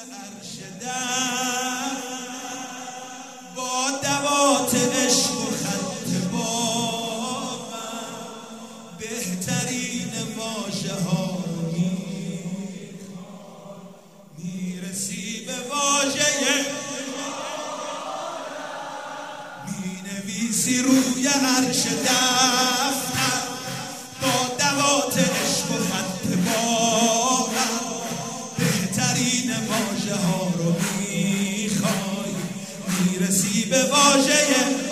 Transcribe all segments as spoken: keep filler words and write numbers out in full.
عرش در با دوات عشق و خط باور بهترین واژه ها میرسی به واژه مینویسی روی عرش دفتر با دوات عشق و خط باور بهترین واژه ها رو میخوای میرسی به واژه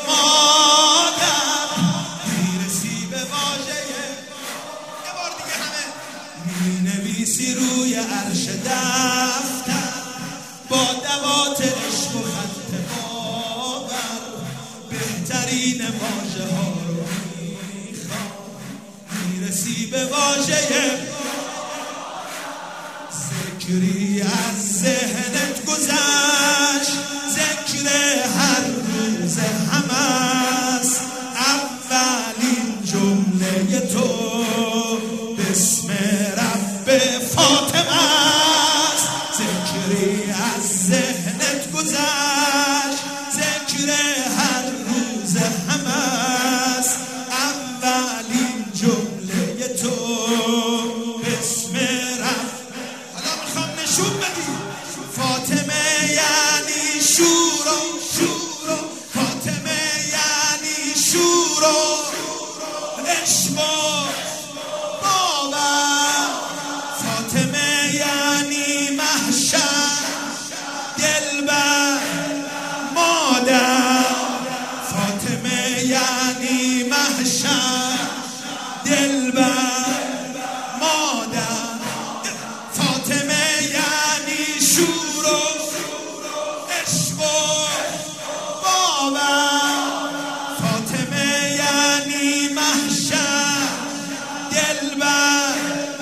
مادر میرسی به واژه یه بار دیگه همه مینویسی روی عرش دفتر با دوات عشق و خط باور بهترین واژه ها رو میخوای میرسی به واژه ذکری از ذهنت گذشت ذکر هر روز همست اولین جمله تو بسم رب فاطمه است ذکری از ذهنت گذشت ذکر هر روز همست اولین جمله تو بسم رب نشون بدی فاطمه یعنی شور و شور و فاطمه یعنی شور و عشق و باور فاطمه یعنی محشر دلبر مادر فاطمه یعنی محشر دلبر مادر فاطمه یعنی شور و عشق و باور فاطمه یعنی محشر دلبر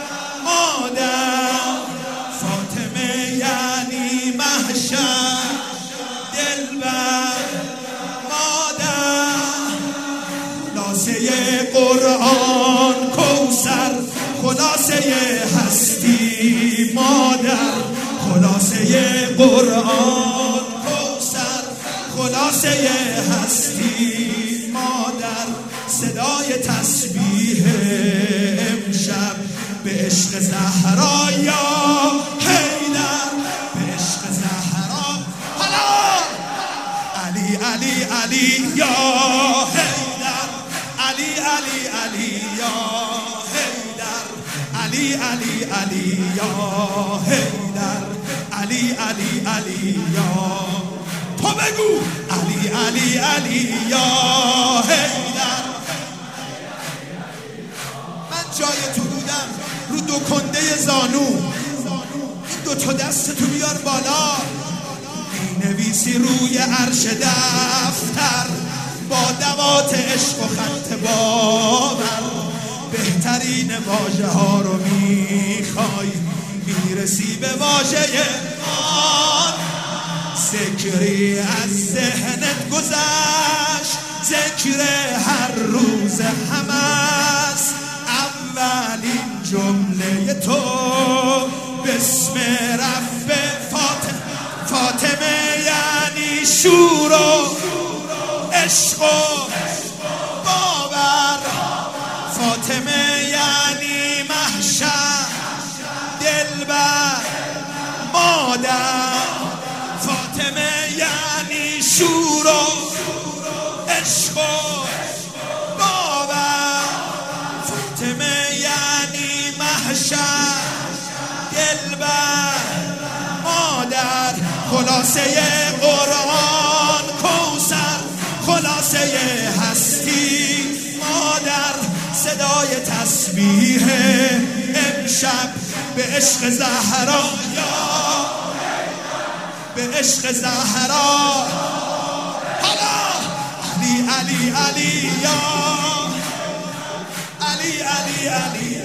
مادر فاطمه یعنی محشر دلبر مادر خلاصه قرآن کوثر خلاصه هستی مادر خلاصه قرآن کوثر خلاصه هستی مادر صدای تسبیح امشب به عشق زهرا یا حیدر به عشق زهرا حالا علی علی علی یا حیدر علی علی علی یا علی علی علی یا حیدر علی علی علی یا تو بگو علی علی علی یا حیدر من جای تو بودم رو دو کنده زانو این دو تا دست تو بیار بالا می نویسی روی عرش دفتر با دوات عشق و خط باور بهترین واژه ها رو میخوای میرسی به واژه آن ذکری از ذهنت گذشت ذکر هر روز همست اولین جمله تو بسم رب فاطمه فاطمه یعنی شور و عشق و باور فاطمه یعنی محشر دلبر مادر فاطمه یعنی شور و عشق و باور فاطمه یعنی محشر دلبر مادر خلاصه قرآن کوثر خلاصه هستی مادر صدای تسبیح امشب به عشق زهرا یا به عشق زهرا حالا علی علی علی یا علی علی علی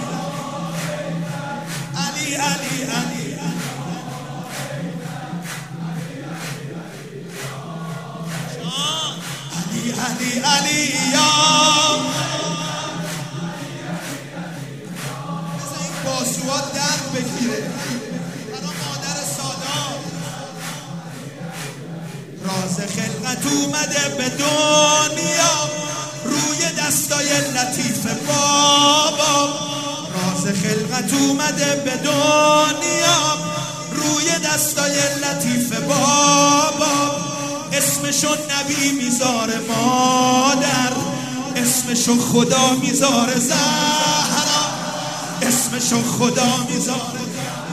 علی علی علی علی علی یا باسوات درد بگیره برای مادر سادات خلقت اومده به دنیا روی دستای لطیف بابا. راز خلقت اومده به دنیا روی دستای لطیف بابا. اسمشو نبی میذاره مادر، اسمشو خدا میذاره زهرا، اسمشو خدا میذاره.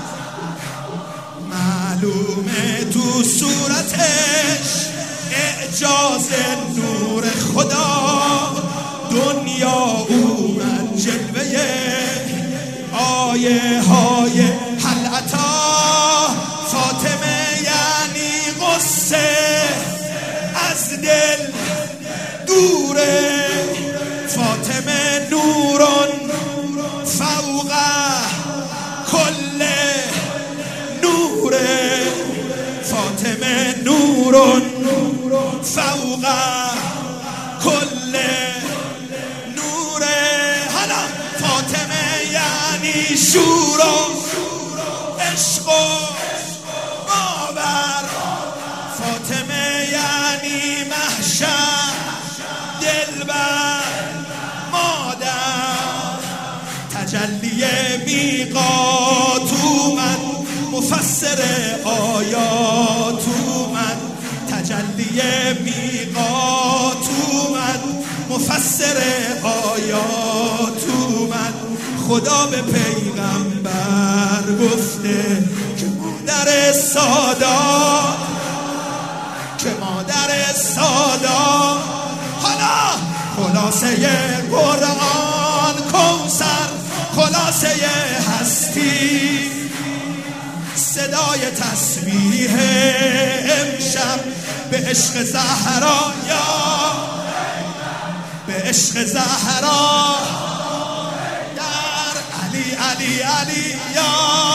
معلومه تو صورتش اعجاز نور خدا. دنیا اومد جلوه آیه های حلعتا. فاطمه یعنی غصه از دل دوره. فاطمه نورون فوق کل نوره. فاطمه نورون فوق کل نوره. حالا فاطمه یعنی شور و عشق و باور. فاطمه یعنی محشر دلبر مادر. تجلی میقات اومد مفسر آیات اومد. تجلی میقات اومد مفسر آیات اومد. خدا به پیغمبر گفته که مادر سادات، که مادر سادات. حالا خلاصه قرآن کوثر، خلاصه هستی، صدای تسبیح امشب به عشق زهرا. یا به عشق زهرا در علی علی علی یا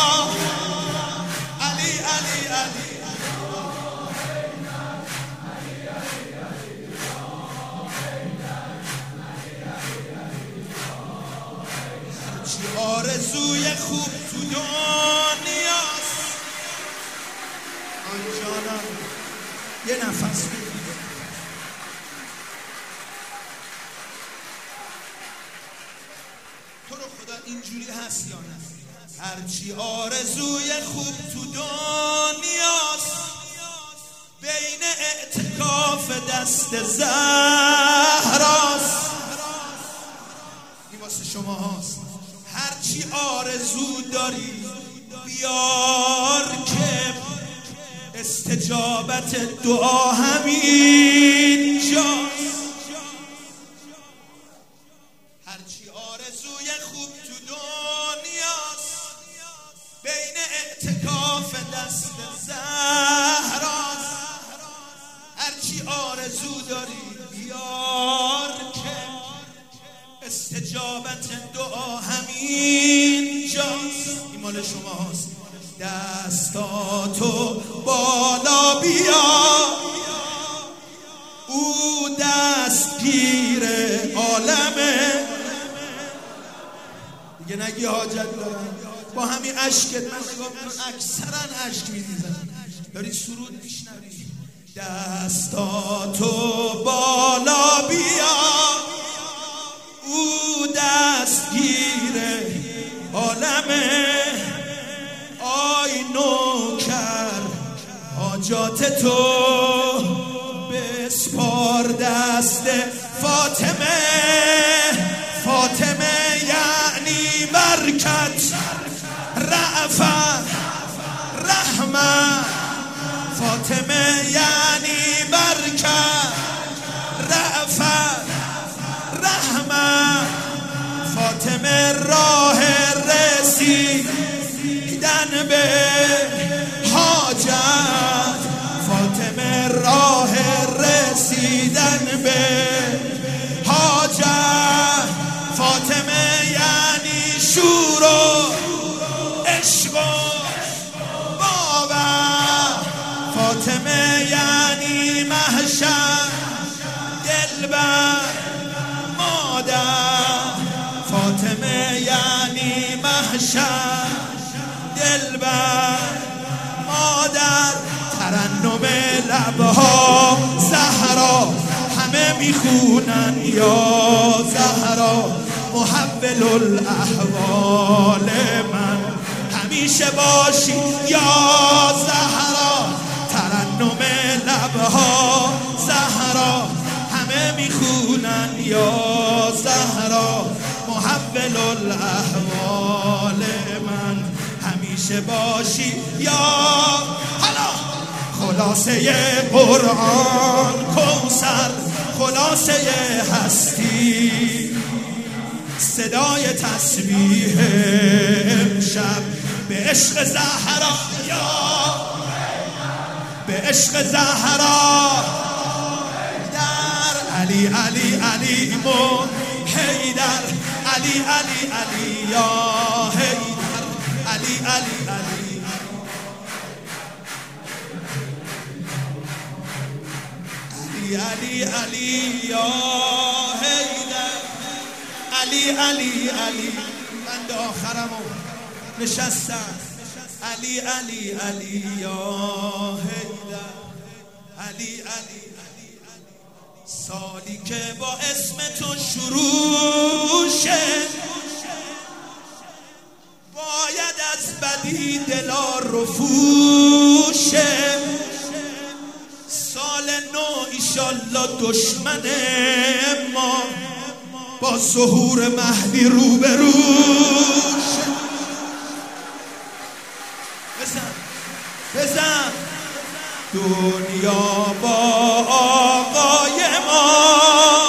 علی علی علی. هرچی آرزوی خوب تو دنیاست. آن جانم یه نفس بگیر. تو رو خدا اینجوری هست یا نه؟ هرچی آرزوی خوب تو دنیاست بین اعتکاف دست زهراست. این واسه شما هاست. هرچی آرزو داری بیار که استجابت دعا همین جاست. هرچی آرزوی خوب تو دنیاست بین اعتکاف دست زهراست. هرچی آرزو داری بیار که استجابت دعا همین جاست. این مال شما هاست. دستاتو بالا بیا، او دستگیر عالمه. دیگه نگی حاجت دارم با همین عشقت. من نگاه میکنم اکثرا عشق میریزن. داری سرود میشنوی. دستاتو بالا بیا، او دستگیر عالمه. آی نوکر حاجات تو بسپار دست فاطمه. فاطمه یعنی برکت، رأفت، رحمت. فاطمه یعنی برکت، رأفت، رحمت. فاطمه راه رسیدن به حاجت. فاطمه راه رسیدن به حاجت. فاطمه یعنی شور و عشق و باور. فاطمه یعنی محشر دلبر مادر. فاطمه یعنی محشر دلبر مادر. ترنم لبها زهرا همه میخونن یا زهرا محول الاحوال من همیشه باشی یا زهرا ترنم لبها زهرا همه میخونن یا زهرا محول الاحوال من همیشه باشی یا حالا خلاصه قرآن کوثر خلاصه هستی صدای تسبیح امشب به عشق زهرا یا به عشق زهرا در علی علی علی مو حیدر علی علی علی یا حیدر علی علی علی علی علی علی یا حیدر علی علی علی بند آخرمو نشستم علی علی علی یا حیدر علی علی علی سالی که با اسم تو شروع شه باید از بدی دلا رفوع شه سال نو ایشالله دشمن ما با ظهور مهدی روبرو شه بزن بزن دنیا با آقای ما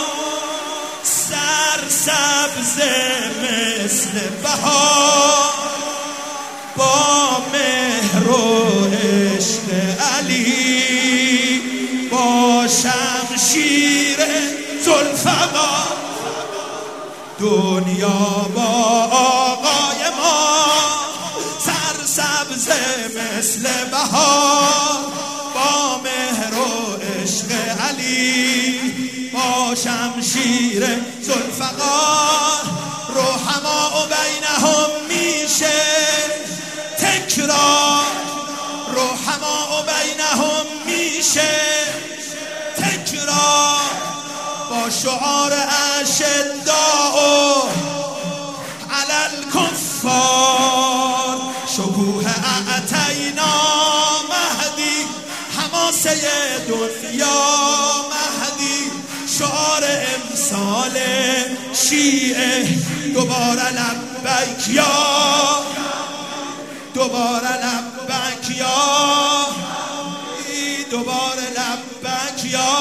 سرسبز مثل بهار با مهر و عشق علی با شمشیر ذوالفقار دنیا با آقای ما سرسبز مثل بهار با مهر و عشق علی با شمشیر ذوالفقار رحما بینهم میشه تکرار رحما بینهم میشه تکرار با شعار اشداء علی الکفار شکوه اعطینا مهدی حماسه دنیا مهدی شعار امسال شیعه دوباره لبیک یا دوباره لبیک یا دوباره لبیک یا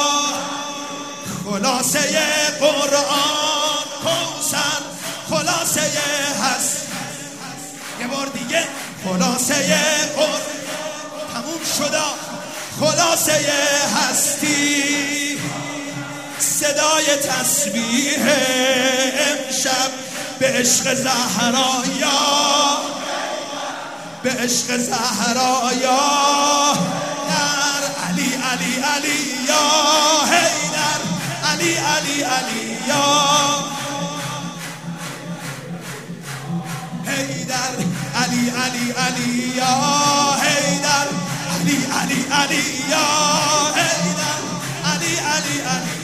خلاصه قرآن کوثر خلاصه هست یه بار دیگه خلاصه قرآن تموم شده خلاصه هستی صدای تسبیح امشب به عشق زهرا یا به عشق زهرا یا در علی علی علی یا حیدر علی علی علی یا حیدر علی علی علی یا حیدر علی علی علی یا حیدر علی علی علی